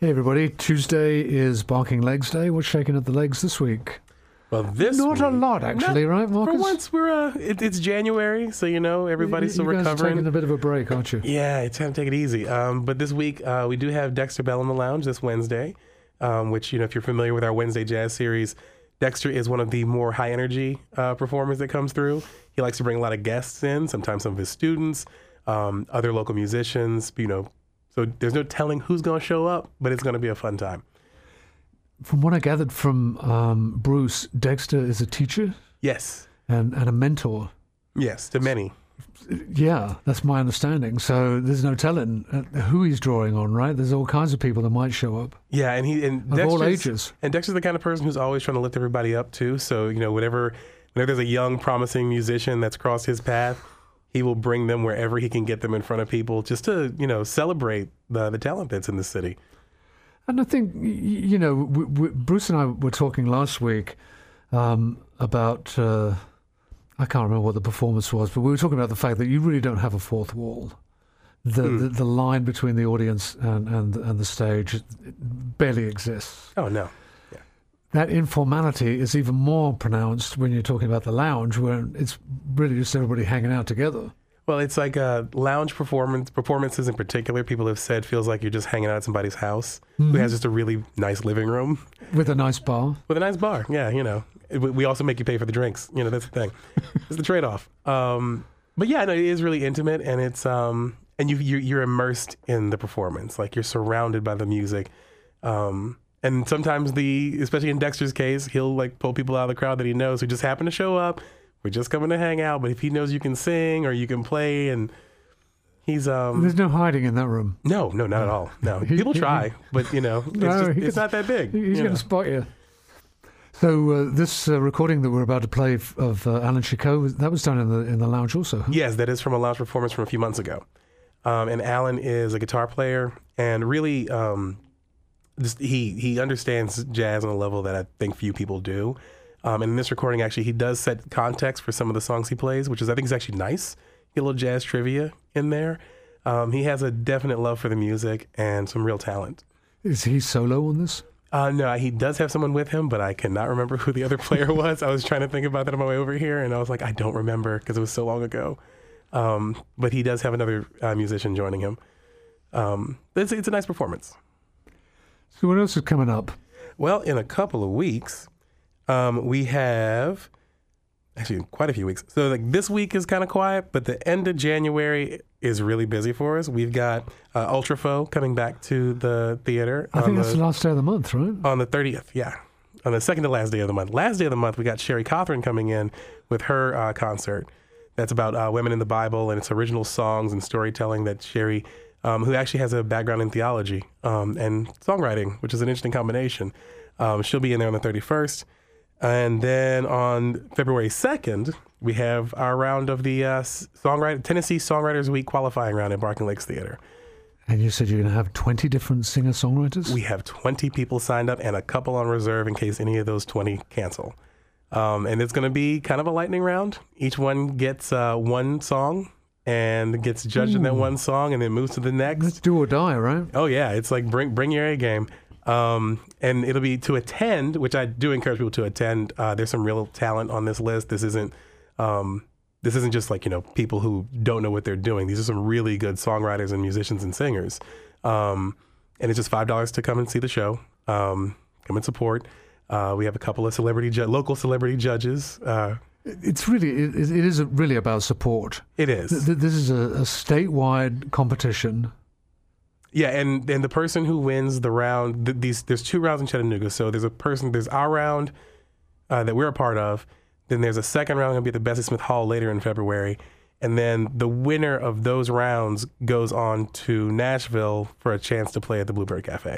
Hey everybody, Tuesday is Barking Legs Day. What's shaking at the legs this week? Well, this Not a week- lot, actually, right, Marcus? For once, we're it's January, so everybody's still you guys are recovering. taking a bit of a break, aren't you? Yeah, it's time to take it easy. But this week we do have Dexter Bell in the lounge this Wednesday, which if you're familiar with our Wednesday jazz series, Dexter is one of the more high energy performers that comes through. He likes to bring a lot of guests in, sometimes some of his students, other local musicians. So there's no telling who's going to show up, but it's going to be a fun time. From what I gathered from Bruce, Dexter is a teacher Yes, and a mentor. yes, to many. Yeah, that's my understanding. So there's no telling who he's drawing on, right? There's all kinds of people that might show up Yeah, and of all Dexter's- ages. And Dexter's the kind of person who's always trying to lift everybody up too. So whenever there's a young, promising musician that's crossed his path, he will bring them wherever he can get them in front of people, just to celebrate the talent that's in the city. And I think, Bruce and I were talking last week about, I can't remember what the performance was, but we were talking about the fact that you really don't have a fourth wall. The line between the audience and the stage barely exists. Oh no, That informality is even more pronounced when you're talking about the lounge, where it's really just everybody hanging out together. well, it's like lounge performances in particular. People have said feels like you're just hanging out at somebody's house who has just a really nice living room With a nice bar. with a nice bar. Yeah, we also make you pay for the drinks. That's the thing. It's the trade-off. But yeah, no, it is really intimate, and it's and you're immersed in the performance. Like, you're surrounded by the music. And sometimes especially in Dexter's case, he'll pull people out of the crowd that he knows who just happen to show up. We're just coming to hang out, but if he knows you can sing or you can play, and he's There's no hiding in that room. no, not at all. No, people try, but it's not that big. He's going to spot you. So this recording that we're about to play of Alan Chicot, that was done in the lounge also, huh? Yes, that is from a lounge performance from a few months ago. And Alan is a guitar player, and really, he understands jazz on a level that I think few people do. And in this recording, actually, he does set context for some of the songs he plays, which I think is actually nice. Get a little jazz trivia in there. He has a definite love for the music and some real talent. Is he solo on this? No, he does have someone with him, but I cannot remember who the other player was. I was trying to think about that on my way over here, and I was like, I don't remember because it was so long ago. But he does have another musician joining him. It's a nice performance. So what else is coming up? Well, in a couple of weeks, we have actually quite a few weeks. So this week is kind of quiet, but the end of January is really busy for us. We've got Ultrafo coming back to the theater. I think that's the last day of the month, right? On the 30th, yeah. On the second to last day of the month. Last day of the month, we got Sherry Cothran coming in with her concert. That's about women in the Bible, and it's original songs and storytelling that Sherry, who actually has a background in theology and songwriting, which is an interesting combination. She'll be in there on the 31st. And then on February 2nd, we have our round of the Tennessee Songwriters Week qualifying round at Barking Lakes Theater. And you said you're going to have 20 different singer-songwriters? We have 20 people signed up and a couple on reserve in case any of those 20 cancel. And it's going to be kind of a lightning round. Each one gets one song and gets judged in that one song and then moves to the next. Let's do or die, right? Oh, yeah. It's like bring your A game. And it'll be to attend, which I do encourage people to attend. There's some real talent on this list. This isn't just people who don't know what they're doing. These are some really good songwriters and musicians and singers. And it's just $5 to come and see the show. Come and support. We have a couple of local celebrity judges. It is really about support. It is. This is a statewide competition. Yeah, and the person who wins the round, there's two rounds in Chattanooga. So there's our round that we're a part of. Then there's a second round going to be at the Bessie Smith Hall later in February. And then the winner of those rounds goes on to Nashville for a chance to play at the Bluebird Cafe.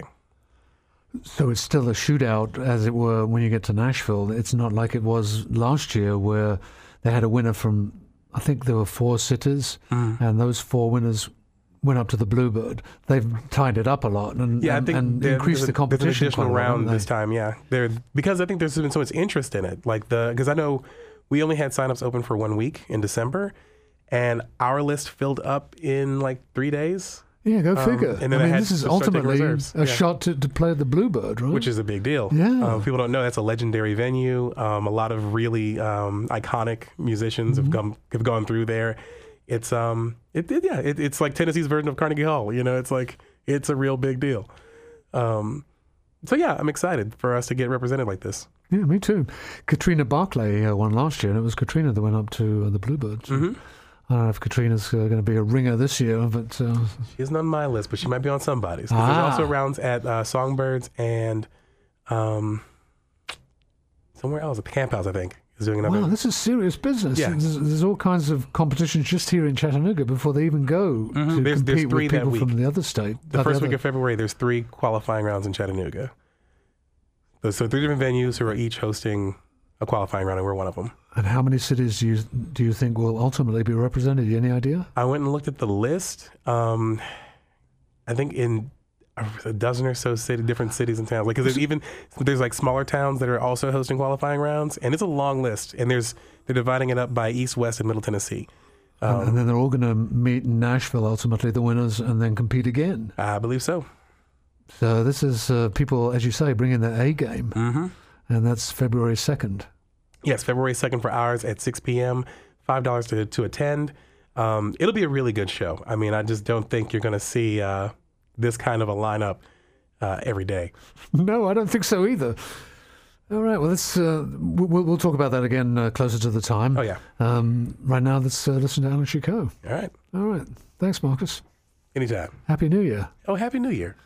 So it's still a shootout, as it were, when you get to Nashville. It's not like it was last year where they had a winner from, I think there were 4 sitters, and those 4 winners went up to the Bluebird. They've tied it up a lot and increased the competition. There's an additional quite a lot, round this time, yeah. Because I think there's been so much interest in it. Because I know we only had signups open for 1 week in December, and our list filled up in 3 days. Yeah, go figure. And then I mean, had this is to start taking ultimately reserves. a Yeah. shot to play at the Bluebird, right? Which is a big deal. Yeah. People don't know that's a legendary venue. A lot of really iconic musicians have gone through there. It's it's like Tennessee's version of Carnegie Hall. You know, it's a real big deal. So yeah, I'm excited for us to get represented like this. Yeah, me too. Katrina Barclay won last year, and it was Katrina that went up to the Bluebirds. Mm-hmm. I don't know if Katrina's going to be a ringer this year, but She isn't on my list, but she might be on somebody's. 'Cause there's also rounds at Songbirds and somewhere else at the Camp House, I think, is doing another. wow, this is serious business. Yeah. There's all kinds of competitions just here in Chattanooga before they even go to There's compete three with that people week. from the other state. The first week of February, there's 3 qualifying rounds in Chattanooga. So 3 different venues who are each hosting a qualifying round, and we're one of them. And how many cities do you think will ultimately be represented? Any idea? I went and looked at the list. I think in a dozen or so different cities and towns. Like, because there's like smaller towns that are also hosting qualifying rounds, and it's a long list. And they're dividing it up by East, West, and Middle Tennessee. And then they're all going to meet in Nashville, ultimately, the winners, and then compete again. I believe so. So this is people, as you say, bringing their A game. Mm-hmm. And that's February 2nd. Yes, February 2nd for ours at 6 p.m., $5 to attend. It'll be a really good show. I mean, I just don't think you're going to see this kind of a lineup every day. No, I don't think so either. All right, well, let's we'll talk about that again closer to the time. Oh, yeah. Right now, let's listen to Alan Chico. All right. All right. Thanks, Marcus. Anytime. Happy New Year. Oh, Happy New Year.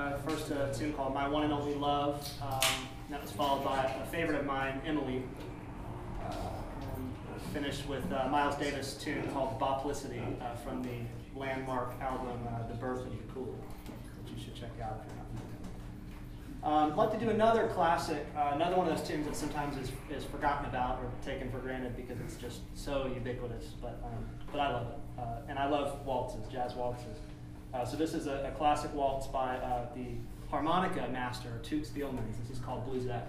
First a tune called My One and Only Love. That was followed by a favorite of mine, Emily. And finished with Miles Davis' tune called Boplicity from the landmark album The Birth of the Cool, which you should check out if you're not familiar. I'd like to do another classic, another one of those tunes that sometimes is forgotten about or taken for granted because it's just so ubiquitous, but I love it. And I love waltzes, jazz waltzes. So this is a classic waltz by the harmonica master, Toots Thielemans. This is called Bluesette.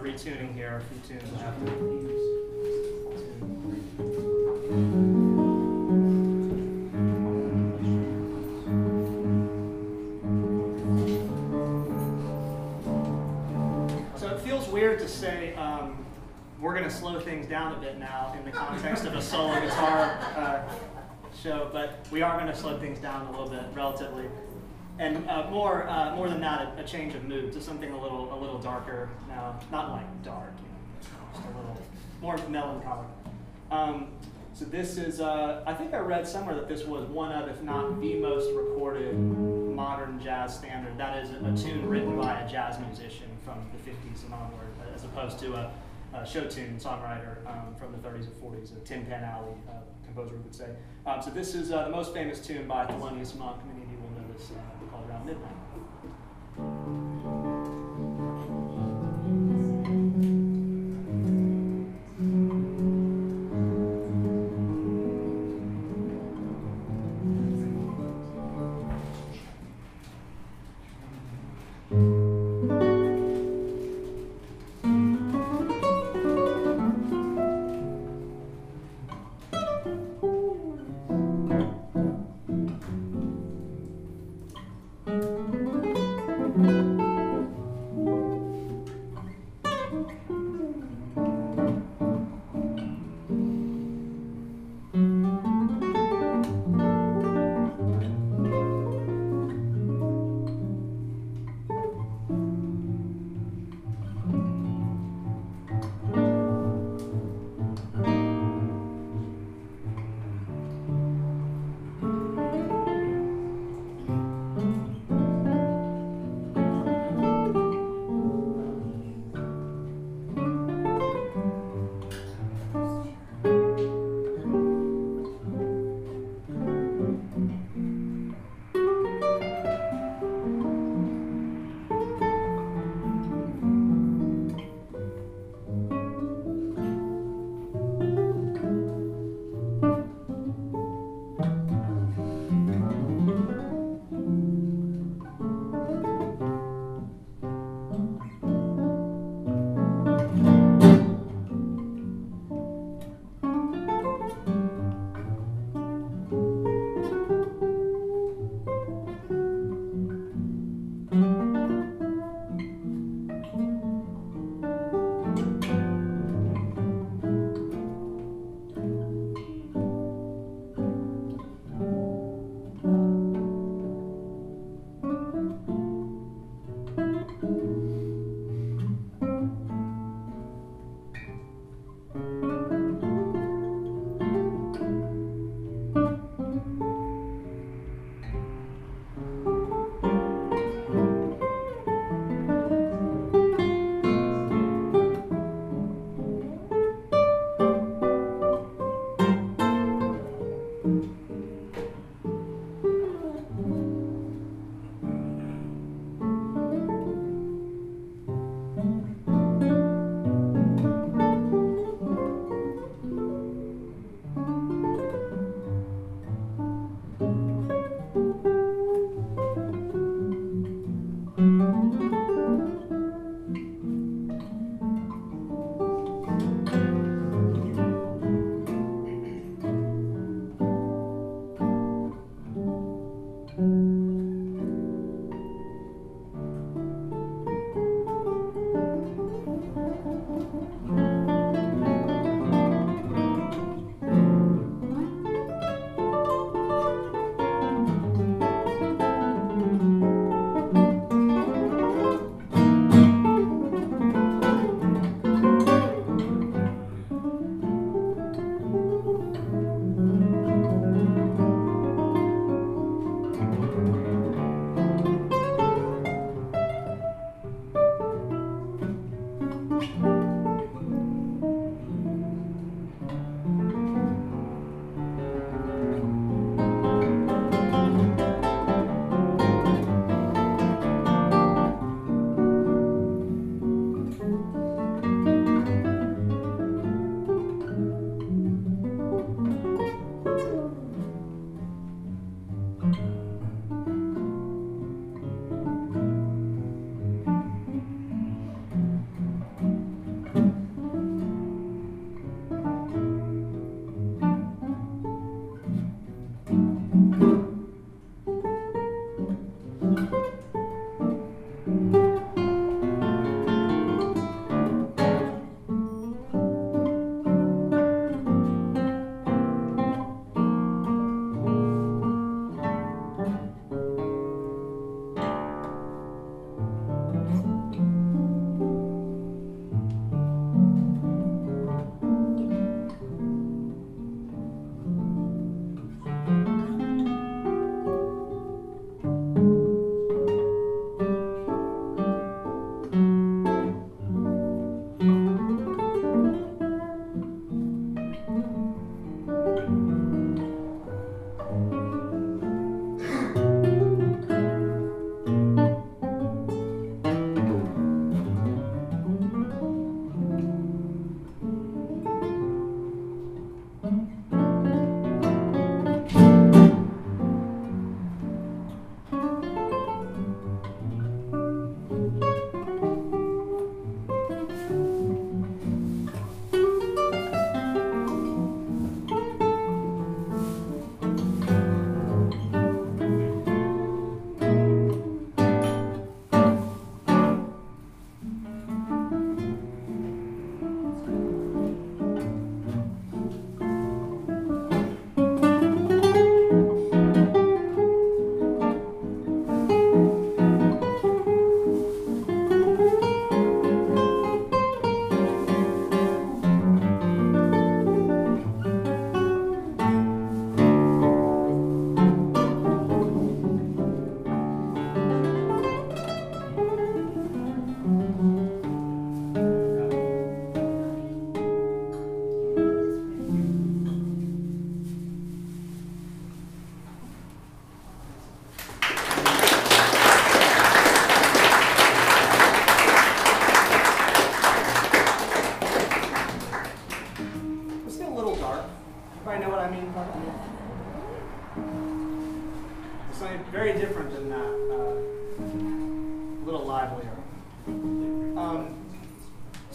retuning here. A few tunes will have to So it feels weird to say we're going to slow things down a bit now in the context of a solo guitar show, but we are going to slow things down a little bit, relatively. And more than that, a change of mood to something a little darker now. Not like dark, just a little more melancholic. So this is, I think I read somewhere that this was one of, if not the most recorded modern jazz standard. That is a tune written by a jazz musician from the 50s and onward, as opposed to a show tune songwriter from the 30s and 40s, a Tin Pan Alley composer would say. So this is the most famous tune by Thelonious Monk. Many of you will know this, called Around Midnight.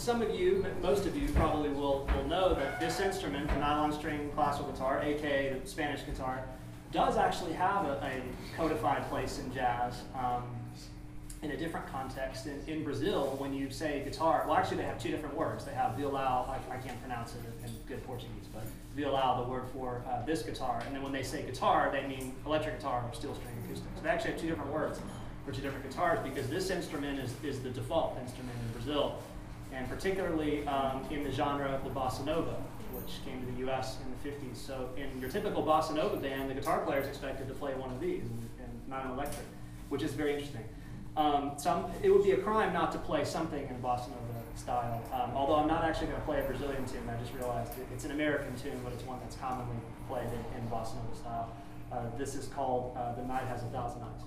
some of you, most of you probably will know that this instrument, the nylon string classical guitar, aka the Spanish guitar, does actually have a codified place in jazz in a different context. In Brazil, when you say guitar, well, actually they have two different words. They have violão, I can't pronounce it in good Portuguese, but violão, the word for this guitar. And then when they say guitar, they mean electric guitar or steel string acoustic. So they actually have two different words for two different guitars, because this instrument is the default instrument in Brazil, and particularly in the genre of the bossa nova, which came to the U.S. in the 50s. So in your typical bossa nova band, the guitar player is expected to play one of these, and not an electric, which is very interesting. It would be a crime not to play something in bossa nova style, although I'm not actually going to play a Brazilian tune. I just realized it's an American tune, but it's one that's commonly played in bossa nova style. This is called The Night Has a Thousand Eyes.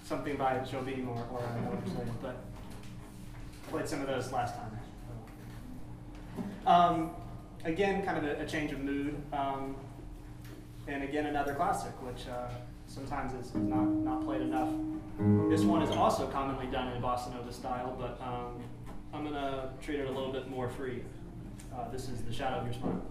something by Jobim or I know what I'm saying, but played some of those last time. Again, kind of a change of mood, and again another classic, which sometimes is not played enough. This one is also commonly done in bossa nova style, but I'm gonna treat it a little bit more free. This is The Shadow of Your Smile.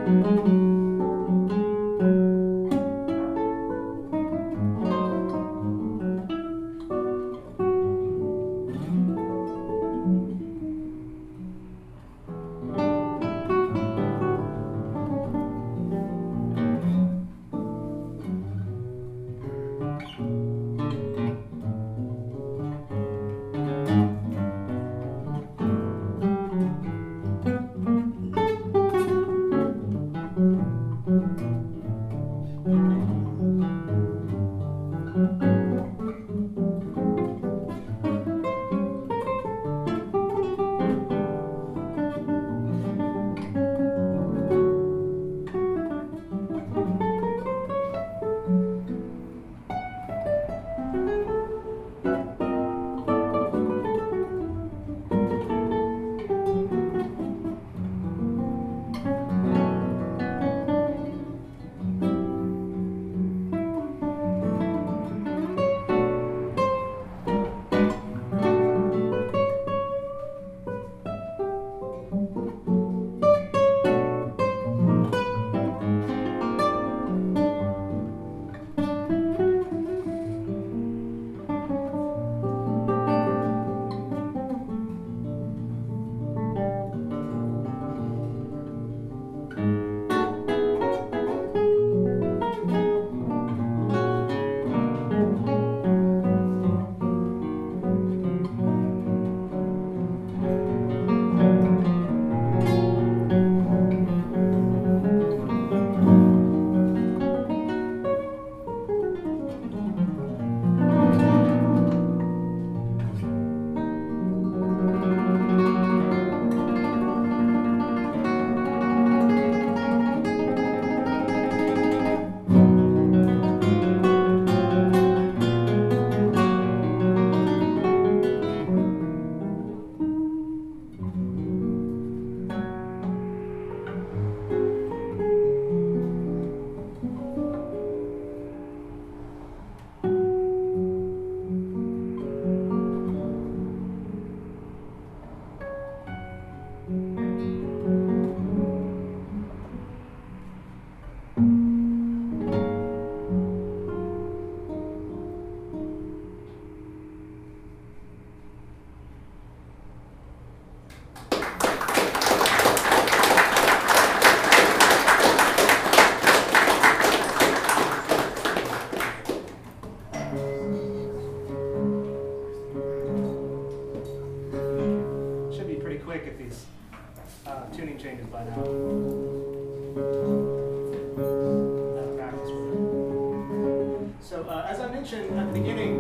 mentioned at the beginning,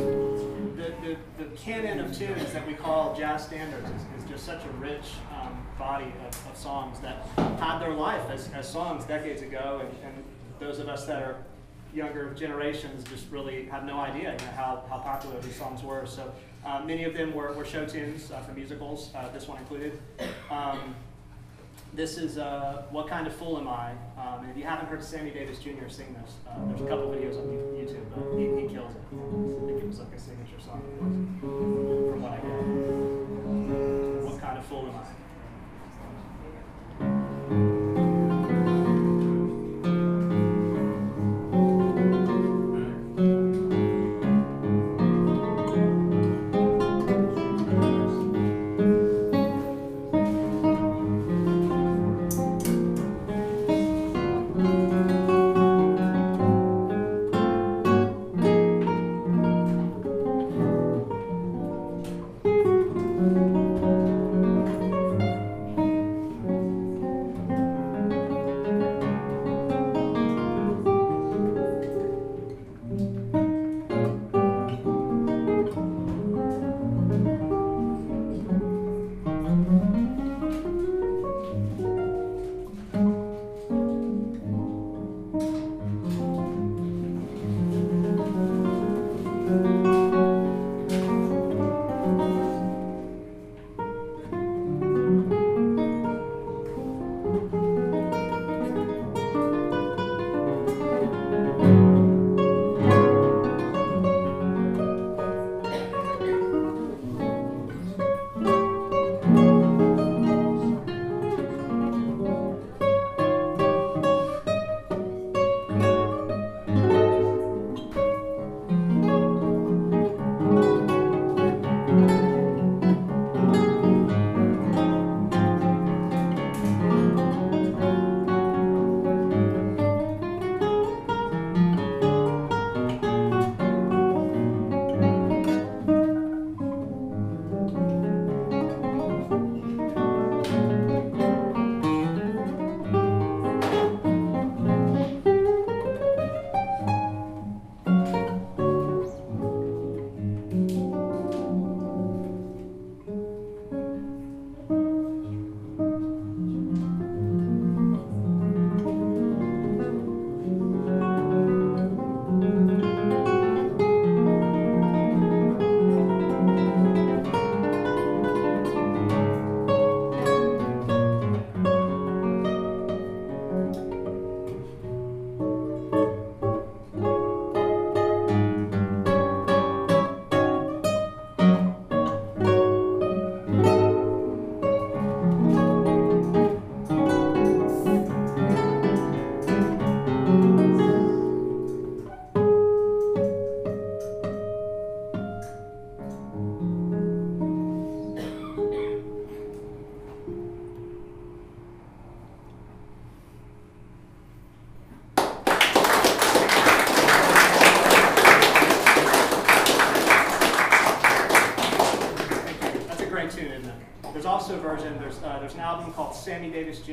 the canon of tunes that we call jazz standards is just such a rich body of songs that had their life as songs decades ago, and those of us that are younger generations just really have no idea how popular these songs were. So many of them were show tunes for musicals, this one included. This is What Kind of Fool Am I? And if you haven't heard Sammy Davis Jr. sing this, there's a couple videos on YouTube, but he kills it. I think it was like a signature song from what I get. What Kind of Fool Am I?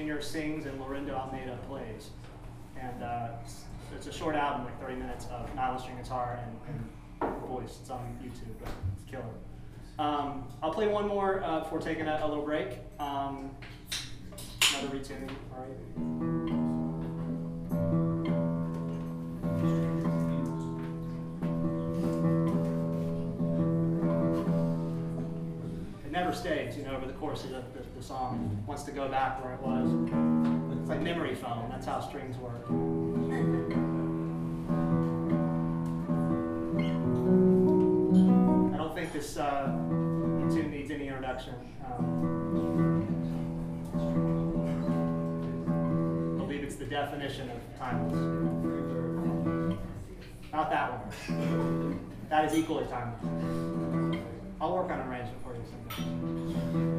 Jr. sings and Lorindo Almeida plays. And it's a short album, like 30 minutes of nylon string guitar and voice. It's on YouTube, but it's killer. I'll play one more before taking a little break. Another retuning, all right. It never stays, you know, over the course of the song. It wants to go back where it was. It's like memory foam, that's how strings work. I don't think this tune needs any introduction. I believe it's the definition of timeless. Not that one. That is equally timeless. I'll work on an arrangement for you someday.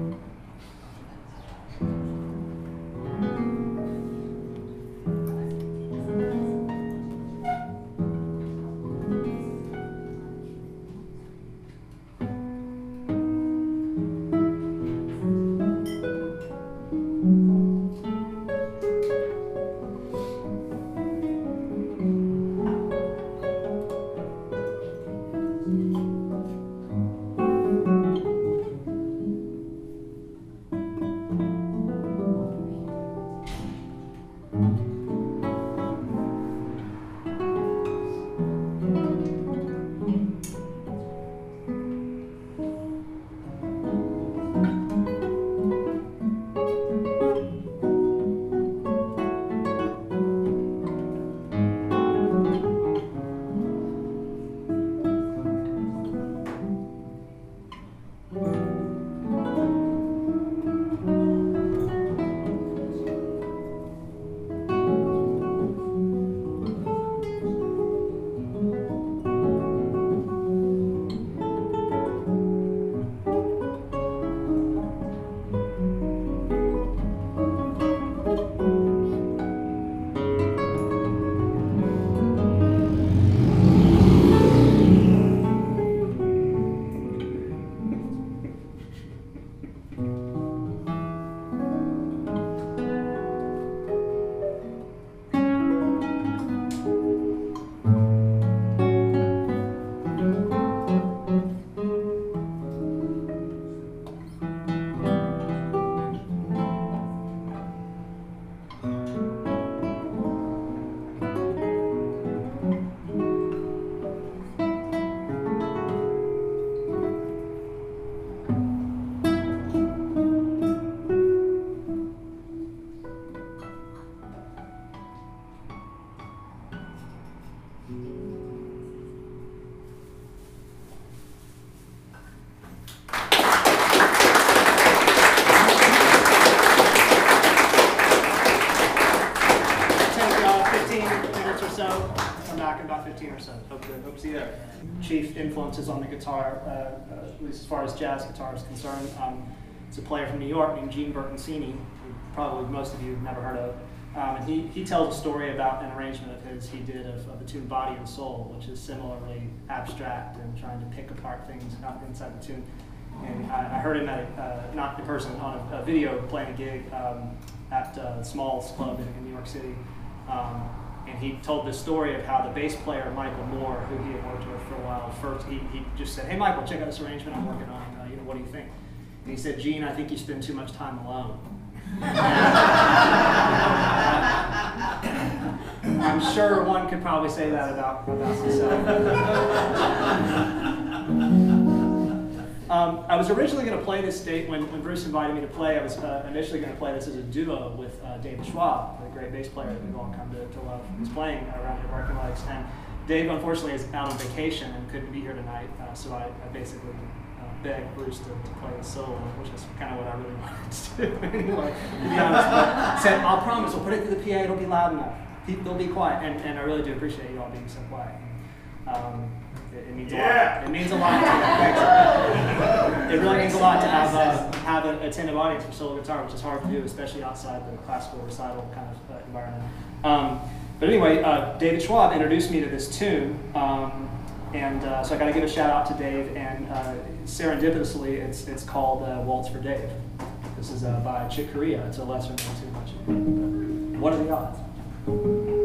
Chief influences on the guitar, at least as far as jazz guitar is concerned. It's a player from New York named Gene Bertoncini, who probably most of you have never heard of. And he tells a story about an arrangement of his he did of the tune Body and Soul, which is similarly abstract and trying to pick apart things out inside the tune. And I heard him at not in person, on a video playing a gig at Smalls Club in New York City. And he told this story of how the bass player, Michael Moore, who he had worked with for a while, first he just said, "Hey Michael, check out this arrangement I'm working on, what do you think?" And he said, "Gene, I think you spend too much time alone." I'm sure one could probably say that about myself. I was originally going to play this when Bruce invited me to play. I was initially going to play this as a duo with David Schwab, the great bass player that we've all come to love. He's playing around here at Working Legs, and Dave unfortunately is out on vacation and couldn't be here tonight, so I basically begged Bruce to play the solo, which is kind of what I really wanted to do anyway, to be honest. But said, "I'll promise, we'll put it through the PA, it'll be loud enough. They'll be quiet," and I really do appreciate you all being so quiet. It means a lot. It means a lot. It really means a lot to have an attentive audience for solo guitar, which is hard to do, especially outside the classical recital kind of environment. But anyway, David Schwab introduced me to this tune, so I got to give a shout out to Dave. And serendipitously, it's called Waltz for Dave. This is by Chick Corea. It's a lesser known tune. What are the odds?